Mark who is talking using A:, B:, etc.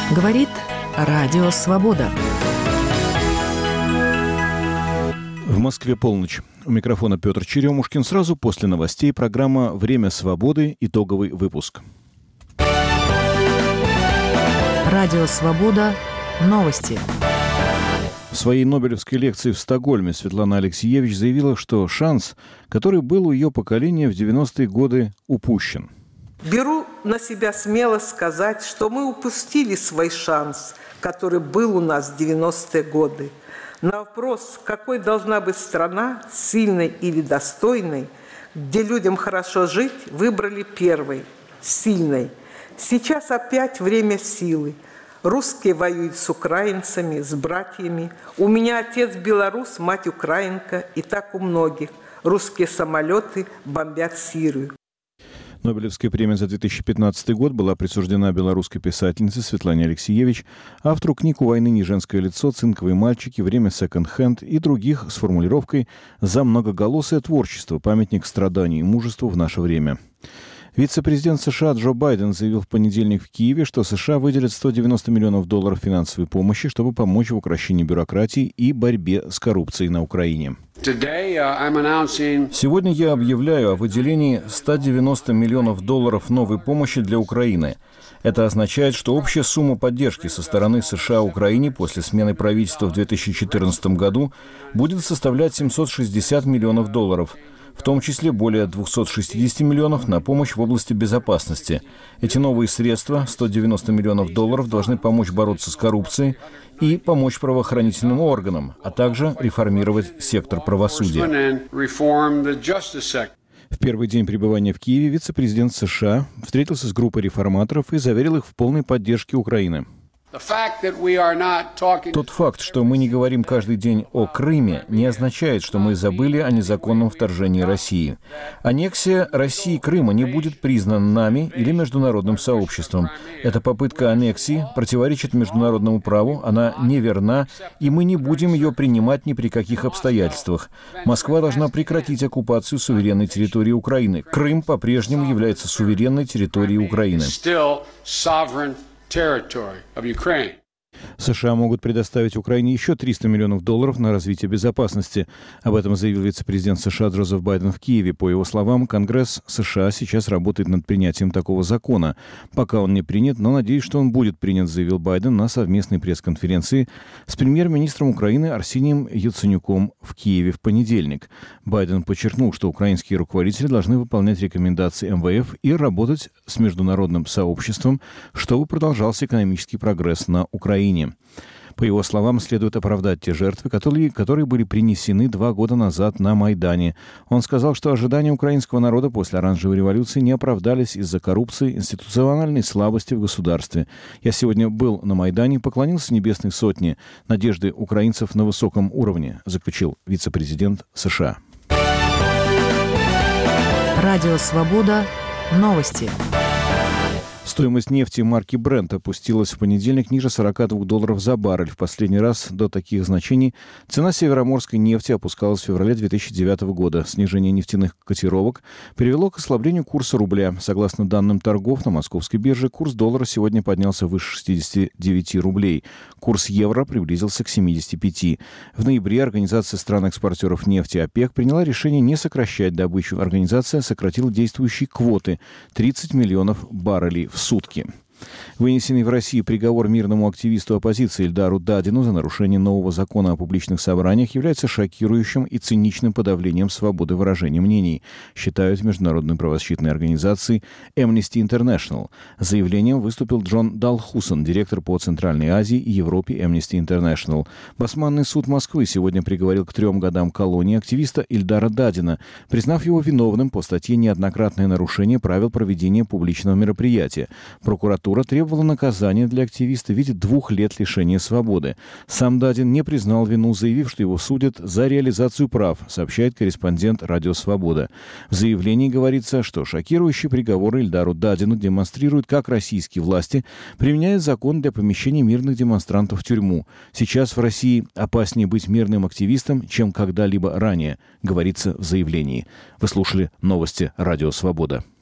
A: Говорит Радио Свобода.
B: В Москве полночь. У микрофона Петр Черемушкин. Сразу после новостей программа «Время свободы». Итоговый выпуск.
A: Радио Свобода. Новости.
B: В своей нобелевской лекции в Стокгольме Светлана Алексиевич заявила, что шанс, который был у ее поколения в 90-е годы, упущен.
C: Беру на себя смело сказать, что мы упустили свой шанс, который был у нас в 90-е годы. На вопрос, какой должна быть страна, сильной или достойной, где людям хорошо жить, выбрали первой, сильной. Сейчас опять время силы. Русские воюют с украинцами, с братьями. У меня отец белорус, мать украинка, и так у многих. Русские самолеты бомбят Сирию.
B: Нобелевская премия за 2015 год была присуждена белорусской писательнице Светлане Алексиевич, автору книг «У войны не женское лицо», «Цинковые мальчики», «Время секонд-хенд» и других с формулировкой «За многоголосое творчество. Памятник страданию и мужеству в наше время». Вице-президент США Джо Байден заявил в понедельник в Киеве, что США выделят $190 миллионов финансовой помощи, чтобы помочь в укрощении бюрократии и борьбе с коррупцией на Украине. Сегодня я объявляю о выделении $190 миллионов новой помощи для Украины. Это означает, что общая сумма поддержки со стороны США Украине после смены правительства в 2014 году будет составлять $760 миллионов, в том числе более 260 миллионов на помощь в области безопасности. Эти новые средства, $190 миллионов, должны помочь бороться с коррупцией и помочь правоохранительным органам, а также реформировать сектор правосудия. В первый день пребывания в Киеве вице-президент США встретился с группой реформаторов и заверил их в полной поддержке Украины. Тот факт, что мы не говорим каждый день о Крыме, не означает, что мы забыли о незаконном вторжении России. Аннексия России Крыма не будет признана нами или международным сообществом. Эта попытка аннексии противоречит международному праву, она неверна, и мы не будем ее принимать ни при каких обстоятельствах. Москва должна прекратить оккупацию суверенной территории Украины. Крым по-прежнему является суверенной территорией Украины. США могут предоставить Украине еще $300 миллионов на развитие безопасности. Об этом заявил вице-президент США Джозеф Байден в Киеве. По его словам, Конгресс США сейчас работает над принятием такого закона. Пока он не принят, но надеюсь, что он будет принят, заявил Байден на совместной пресс-конференции с премьер-министром Украины Арсением Яценюком в Киеве в понедельник. Байден подчеркнул, что украинские руководители должны выполнять рекомендации МВФ и работать с международным сообществом, чтобы продолжался экономический прогресс на Украине. По его словам, следует оправдать те жертвы, которые были принесены 2 года назад на Майдане. Он сказал, что ожидания украинского народа после оранжевой революции не оправдались из-за коррупции, институциональной слабости в государстве. Я сегодня был на Майдане, поклонился Небесной Сотне. Надежды украинцев на высоком уровне, заключил вице-президент США.
A: Радио Свобода. Новости.
B: Стоимость нефти марки Brent опустилась в понедельник ниже $42 за баррель. В последний раз до таких значений цена североморской нефти опускалась в феврале 2009 года. Снижение нефтяных котировок привело к ослаблению курса рубля. Согласно данным торгов на московской бирже, курс доллара сегодня поднялся выше 69 рублей. Курс евро приблизился к 75. В ноябре Организация стран-экспортеров нефти ОПЕК приняла решение не сокращать добычу. Организация сократила действующие квоты – 30 миллионов баррелей в сутки. Вынесенный в России приговор мирному активисту оппозиции Ильдару Дадину за нарушение нового закона о публичных собраниях является шокирующим и циничным подавлением свободы выражения мнений, считают международные правозащитные организации Amnesty International. С заявлением выступил Джон Далхусон, директор по Центральной Азии и Европе Amnesty International. Басманный суд Москвы сегодня приговорил к 3 годам колонии активиста Ильдара Дадина, признав его виновным по статье «Неоднократное нарушение правил проведения публичного мероприятия». Прокуратура требовала наказания для активиста в виде 2 лет лишения свободы. Сам Дадин не признал вину, заявив, что его судят за реализацию прав, сообщает корреспондент «Радио Свобода». В заявлении говорится, что шокирующий приговор Ильдару Дадину демонстрирует, как российские власти применяют закон для помещения мирных демонстрантов в тюрьму. Сейчас в России опаснее быть мирным активистом, чем когда-либо ранее, говорится в заявлении. Вы слушали новости «Радио Свобода».